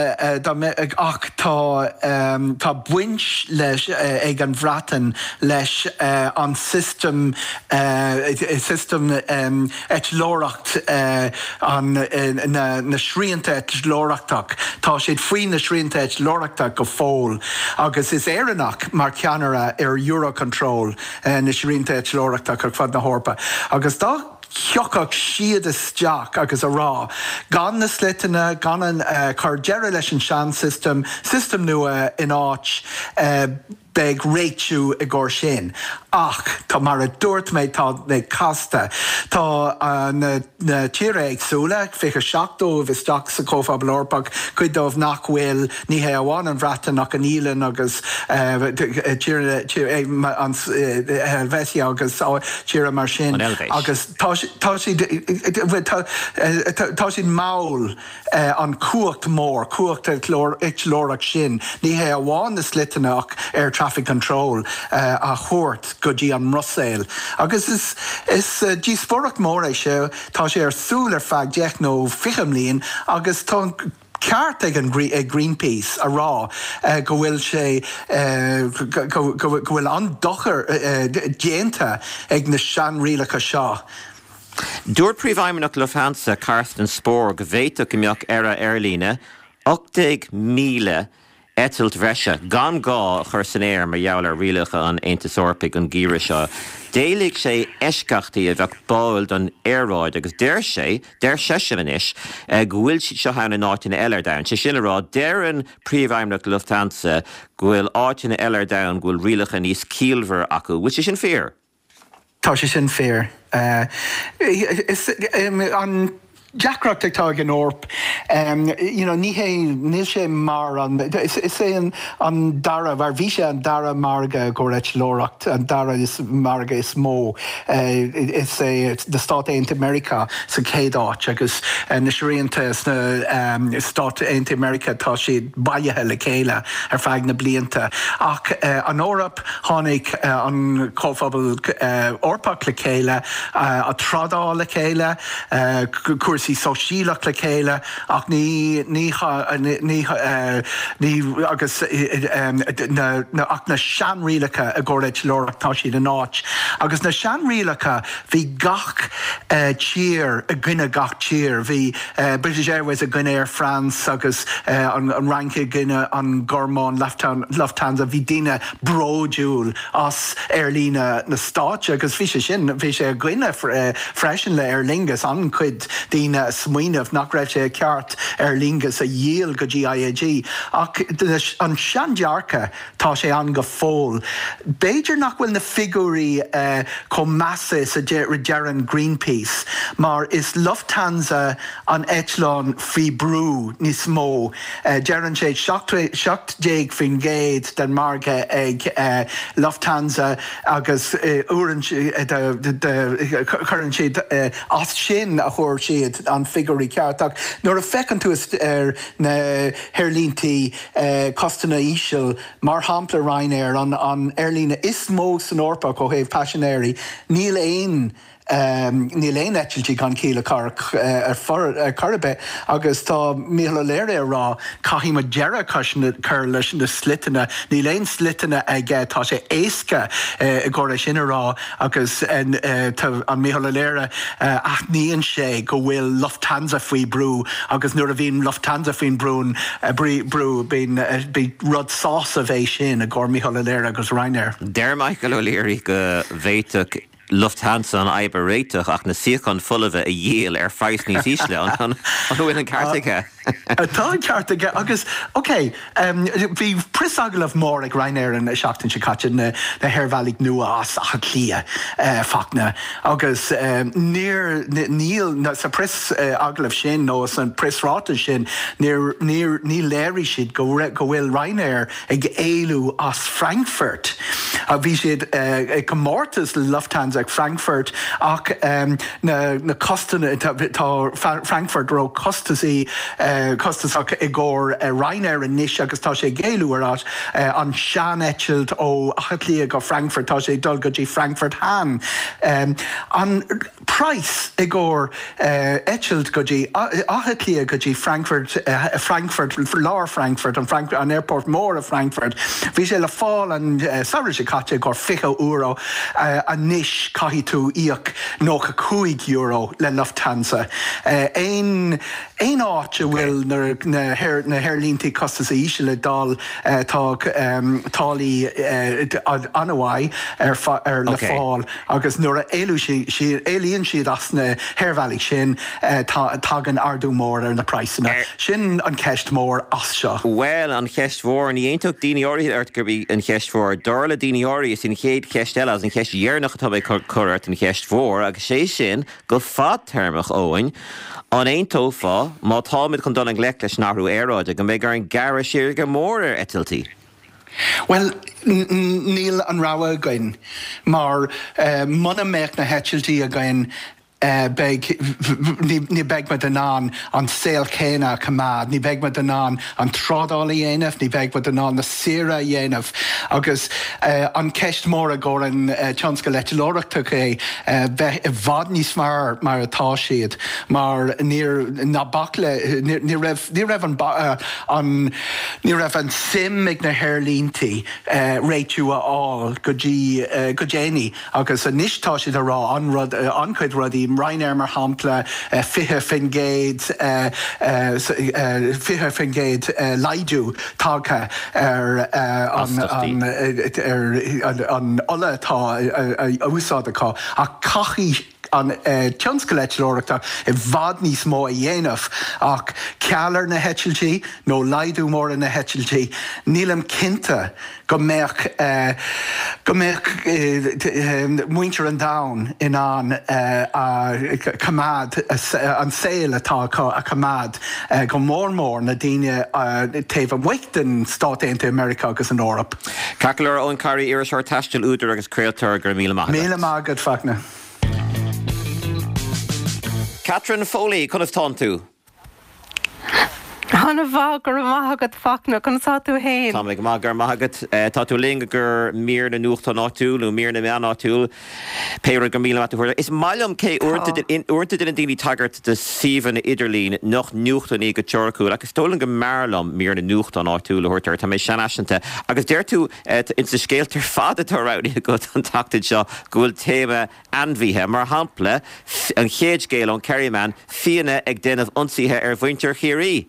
ach tá um, tá buint leis uh, ag an bhratan leis uh, an system uh, system um, et lóracht uh, an uh, na, na sríanta et lórachtach. Tá siad faoin na sríanta et lórachtach go fól. Agus is éireannach mar ceanara ar Eurocontrol uh, na sríanta et lórachtach ar fad na hórpa. Agus dá Ceochach siad isteach agus a rá. Gan na slitena, gan an uh, chur dearra leis an sean system, system nua in áit uh, beg réitiú i gcóir sin. Ach, tá mar a dúirt méid tá méid casta. Tá uh, na, na tíre agsúla, fiche seachtó bhí isteach sa cóphobal Eorpach, chuid dómh nach bhfuil ní hé amháin an bhratan nach an ílan agus tíre an Helvetia agus tíre mar sin. Agus tá sin maul an cuacht mór, cuacht it lórach sin. Ní hé amháin na slitenach ar traffic control uh, a chóirt go dtí an Russell. Agus is is uh, dí sporach mór é seo tá sé ar súl ar feadh deich nó ficham líon agus tá ceart ag an Greenpeace a rá uh, go bhfuil sé uh, go bhfuil an dochar uh, déanta ag na sean rialacha seo. Dúirt príomhfheidhmeannach Lufthansa Carsten Spohr go bhféadfadh imbeach ar a airlíne ochtaigh míle Ethilt bhreise gan gá chur san éir mar gheall ar rialacha an Aontas Eorpach an gíire seo. Déalaigh sé eisceachtaí a bheith báil don airráid agus déir sé, déir seisihanis, go bhfuil siad seo hena áitina eile dain. Sé sin rá déireann príomhfheidhmeannach Lufthansa go bhfuil áitina eile dain go bhfuil rialacha níos cíalmhar acu, bhfuil sé sin fér? Tá sé sin fér. Uh, is, um, an Jackrock tá an orp um, you know, ní hé níl sé mar an is é an, an dara bhar bhí sé an dara marga go réit lóracht an dara is marga is mó uh, is é de Stát Aontaithe America sa céadáit agus uh, na siríonnta na um, Stát Aontaithe America tá siad bailithe le chéile ar feadh na blianta ach uh, an órap tháinig uh, an cóphobal uh, orpach le chéile uh, a tradá le chéile uh, cuasaí sóisialach le chéile ach ní ní ní ní agus na na ach na seanrílacha a gcóirid leorachtá siad an áit agus na seanrílacha bhí gach uh, tír a gcuine gach tír bhí uh, British Airways a gcuine Air France agus uh, an, an ranke gcuine an Gormán Lufthansa bhí duine broúil as airlíne na státe agus bhí sé sin bhí sé a gcuine uh, freisin le Aer Lingus an chuid duine smuoineh nach raibh sé ceart Aer Lingus a dhéal go G I A G ach an seandearcha tá sé an go fól. Beidir nach bhfuil na figurí uh, com massa sa dearan Greenpeace mar is Lufthansa an Etlán fí brú ní smó uh, dearan sé seacht fin géad den marga ag uh, Lufthansa agus uh, uan chuann siad uh, as sin a chuir siad an figurí ceartach nuair a fecinn tú ar na hairlíntaí uh, costanna íseal mar hampla Ryanair an, an airlíne is mó san orpa go héh passionéirí níl éon Um, ní léon etiltí gan cíle carach uh, ar far uh, carbe agus tá míle léire rá caihí ma dearra chur leis na slitena ní léon slitena ag tá sé éasca uh, i gcóir sinna rá agus an uh, míle léire uh, ach níon sé go bhfuil Lufthansa faoi brú agus nuair a bhíon Lufthansa faoin brún uh, brú bín uh, bí rud sása bhééis sin a gcóir míle léire agus Ryanair. Deir Michael O'Leary go bhéiteach Lufthansa an Iber réiteach ach na siochan fullmheh a dhéal ar feis níos ísle an bhfuil an cartaige. Tá an cartaige agus oké bhí pris agalah mór ag Ryanair an seachtain se caite na hairmhaigh nua as a clia fachna agus níl sa pris agalah sin nó san prisráta sin ní léirí siad go bhfuil Ryanair ag éilú as Frankfurt a bhí siad ag go mórtas Lufthansa ag Frankfurt ach um, na, na costanna tá Frankfurt ró costaí uh, costasach i gcóir uh, Ryanair in níos agus tá sé géalú arát uh, an sean etilt ó achatlia go Frankfurt tá sé dul go dtí Frankfurt Han um, an price i gcóir uh, etilt go dtí achatlia go dtí Frankfurt uh, Frankfurt lár Frankfurt an, Frankfurt, an airport mór a Frankfurt bhí sé le fáil an uh, saoir sé caite gur fiche euro uh, a níos caithí tú íoc nó a cúig euro le Lufthansa. Éon éon áit a bhfuil na hairlíntaí costas a íse le dal tá tálaí anmhaid ar le fáil agus nuair a éilú éilíonn siad as na hairmhaigh sin tá an ardú mór ar na praisina. Sin an ceist mór as seo. Well an cheist mhór ní aontóg daoine orthaí art gur bhí an cheist mhór darla daoine orthaí is in chéad ceist eile as an ceist dhearnach atá bh chuirt an cheist mhór agus sé sin go fad termach óin an éon tófa má táid chun donna gleic leis nachrú éráide go méid gur an gara siir go mór ar etiltí. Well, níl an ráha gain mar uh, muna méach na hetiltí a gain Uh, beg, ní beg me den an an saoil céine cumad, ní beg me den an an trádála dhéanamh, ní beg me den an na sira dhéanamh agus uh, an ceist mór a gcóir an uh, tionsca leitileoireachta é uh, bhd níos mar mar atá siad mar níor na bacla ní raibh an, uh, an ní raibh an sim ag na hairlíntaí uh, réitiú aáil go dtí uh, go déanaí agus a níostá siad a rá an rud uh, an chuid rudí Ryanair mar hampla uh, fiche fin géad uh, uh, uh, fiche fin géad uh, laidú tácha ar an ola tá a úsáideá a cachaí an tionscoilteóireachta I bhd níos mó a dhéanamh ach cealar na hetiltí nó laidú mór na hetiltí nílam cinnte go méach go méach muintear an dain in an cumad an saoil atá a cumad go mór mór na daine taobh an mhaocht den Stát Aontaithe America agus an Eorp. Cacalar ón Cairí iiriseoir taistil údar agus creaaltar gur míle maith. Míle mágad fachna. Catherine Foley, chunah tá tú? Hanna bhá gur maithagad fachna chun tá tú héin. Tá ag má gur maithagad tá tú linga gur mír na nuachta náitiúil nó mír na meán náitiúil péir go míle maithúir. Is mailam cé uirta den daoine tagart de síomhan na idirlín nach nuachta ní go teorcúil agus tólan go mearlam mír na nuachta náitiúil thuirtar tá mé sean aisinta agus déir tú in sa scéaltar fada tá ráí go an tactaid seo gúil téime anmhíthe mar hampla an chéad scéal an Kerryman fianna ag déanamh ionsaithe ar bhaintear chiaí.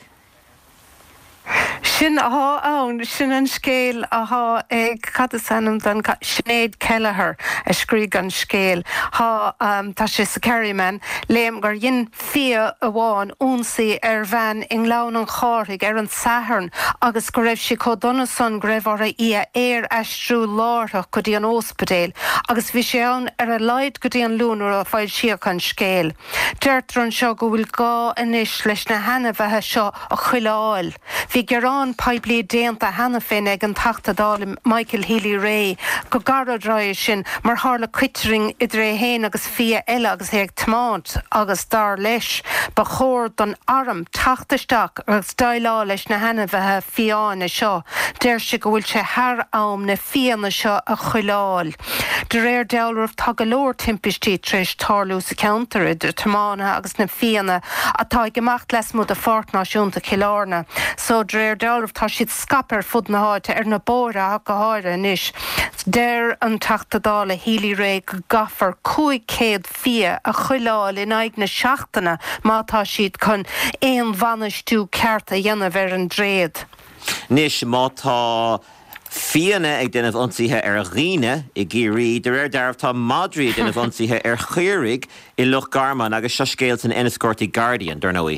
Sin aá ann sin an scéal aá ag cadasanam don Sinead Kelleher a scríg an scéal. Tá um, tá sé sa Kerryman léim gur dhin fia a bháin únsaí ar bhean in lán an cháirigh ar an sathairn agus go raibh si có donna son go raibh ar a í éir eistrú láthach go dtí an ospedéil agus bhí sé ann ar a leid go dtí an lúnar a fáil siach an scéal. Deirtar an seo go bhfuil gá inis leis na hena bheitthe seo a chuileáil. Bhí gerán paiblí déanta hena féin ag an tachtadála Michael Healy Ray go garadráid sin mar hála cuitring idir é héin agus fia eile agus ag tmáint agus dar leis ba chóir don arm tachtasteach agus dáilá leis na hena bheitthe fiána seo. Déir si go bhfuil sé thar am na fianna seo a chuileáil. De réir dealrah tá go leor timpistí tríis tarlú sa counter idir tmána agus na fianna atá gemacht les mud a fortnáisiúnta Killarna. So dréir dealrah tá siad scapar fud na háite ar na bóra a go háire inis. Déir an tachtadála Healy Ray go gafar cúig céad fia a chuileáil in aig na seachtainna mátá siad chun éon bhanistú ceart a dhéanamh ar an dréad. Nis mátá fianna ag déanamh ionsaithe ar riine i gcéirí de réir dearbh tá Madrí déanamh ionsaithe ar chuirig i Loch Garman agus seo scéal san Enniscorthy Guardian dar nóí.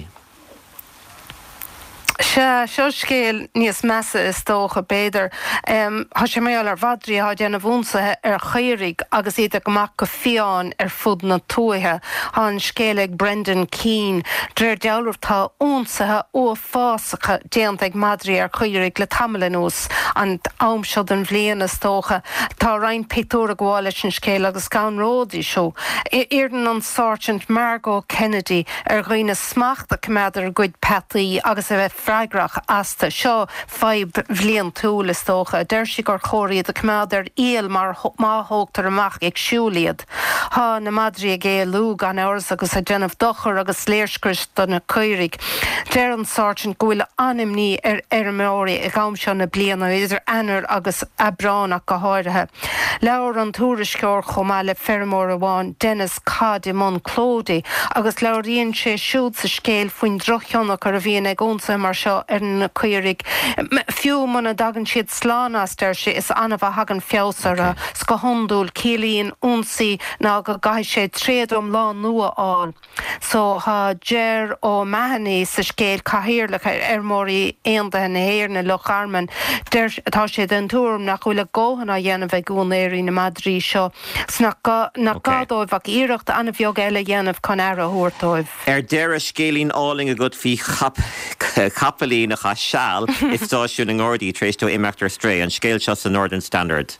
Se seo scéal níos measa is tócha béidir. Tá sé méall ar bhadrí há déanamh únsathe ar chuirig agus iad goach go fiáin ar fud na tuaithe há an scéal ag Brendan Keane. Dréir dealrah tá únsathe ó fásacha déanta ag Madrí ar chuirig le tamlanús an am seo den bhliain is tócha. Tá rein peitúra gháil leis an scéal agus gan ródaí seo. Éirdan an Sergeant Margot Kennedy ar ghoine smacht a cumadidir good Patty agus a bheith freigrach asta seo feib bhliain túil is tócha. Deir si gur chóiríad a cumadidir íal mar máthógtar amach ag siúliad. Tá na Madrí a gé lú gan áras agus a déanamh dochar agus léirscrist don na cuirig. Deir an Sergeant go bhfuil animní ar Ermóí ag am seo na bliana idir anar agus abránach go háirithe. Leabhar an túrisceoir chomá le fermór amháin Dennis Cadimon Clody agus leabharíonn sé siúd sa scéal faoin drocheannach ar a bhíon ag únsa mar seo ar na cuirig. Fiú mana dagan siad slánás deir sé is anna bh hagan feosar a scohondúil cílíonn únsaí ná go gaiith sé tréadm lá nua áil. So ha Ger ó Mahany sa scéal caithíirlach ar Ermóí aontaithe na héir na Loch Garman. Deir tá sé den túm nach bhfuil a ggóhanna dhéanamh ag gúnéirí na Madrí seo. Sna gádóibh ag íireacht anna bheog eile dhéanamh chun ar a thuairtóibh. Ar deir a scélín áling a go fhí capalín a cha seall is stáisiún an ordaí tréistú imachtar stré an scéal seo sa Northern Standard.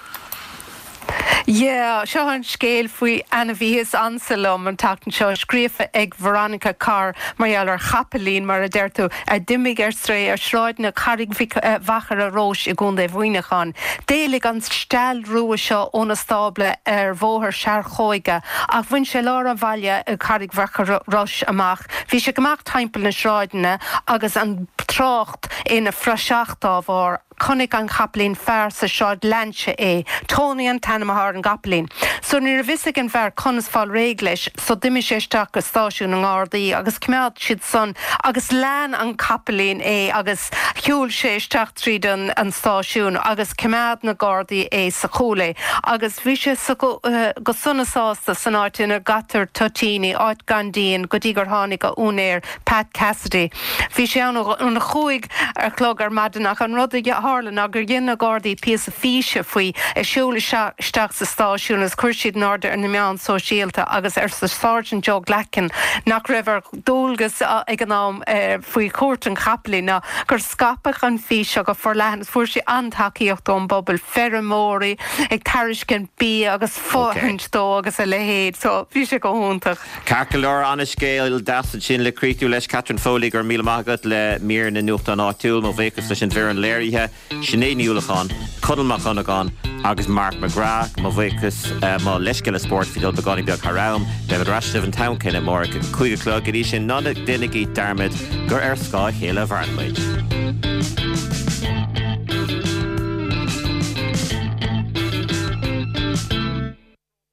Yeah, seo an scéal faoi Anna Bhíos Anselm an tatan seo scríofa ag Veronica Carr marall ar chapalín mar a deirtú a dimig ar stré ar sráid na carig bhachar a rós i gún é bhuiinechan. Délig an stel ruúa seo óna stábla ar bmhóthar sear chóige ach bhain sé lá an bhaile a carig bhachar rós amach. Bhí sé goach timppla na sráidena agus an trácht ina freiseachtá bhar chunig an chapalín fear sa seáid leanse é, tónaí an tanamthar an gapalín. So So ní a vis an bhar conas fáil régleis, so diimi séisteach go stáisiún an gádaí agus cmead siad son agus lean an capelín é agus hiúil séisteach tríd an, an stáisiún agus cmead na gádaí é sa chola agus bhí sé sa go, uh, go sunnasásta san áitin ar gatar Totíní áit Gandín go dtí gur tháinig go únéir Pat Cassidy. Bhí sé an na chuig ar chlog ar madanach an rud a hálan a gur dhéanana gádaí píos a físe faoi i siúla isteach sa stáisiún as chuirsiad náda ar na meán sóisialta agus ar sa Sergeant Joe Glacken nach raibh dólagus ag an nám faoi cuairt an chapelí na gur scapach an físe go for lehan fuair sé antaíocht don bobbal ferramóí ag tariscin bí agus fóhaint dó agus a lehéad so bhí sé go húntaach. Carcalór an scéil deasa sin le críú leis Catherine Foley gur míle mágad le mír na nucht an áitiúil nó bhéchas leis an bhir an léirithe sinnéníúlachán, codalmach an agán agus Mark McGrath má bhéchas má leisceile sport fi dul beáí beag thrám, David Rashtiv an town cinna mór chuige clog irí sin nána duine í darmid gur ar scá chéile bharnmaid.